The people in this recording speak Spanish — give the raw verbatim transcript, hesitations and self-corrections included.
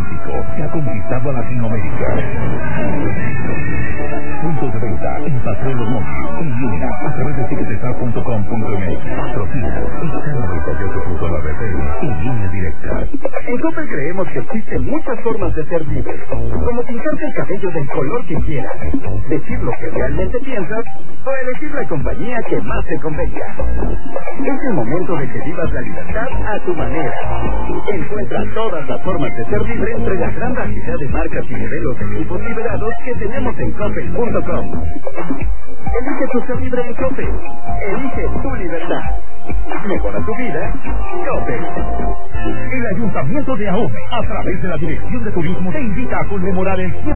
romántico que ha conquistado a Latinoamérica. Puntos de venta en Paseo Los Montes, en línea, a través de ticketstar punto com punto m x. Patrocina y noventa y ocho punto nueve F M y línea directa. En Coppel creemos que existen muchas formas de ser libre, como pintarte el cabello del color que quieras, decir lo que realmente piensas o elegir la compañía que más te convenga. Es el momento de que vivas la libertad a tu manera. Encuentra todas las formas de ser libre entre la gran variedad de marcas y modelos de equipos liberados que tenemos en Coppel punto com. Elige tu ser libre en Coppel. Elige tu libertad. Mejora tu vida. Coppel. El Ayuntamiento de Ahome, a través de la Dirección de Turismo, te invita a conmemorar el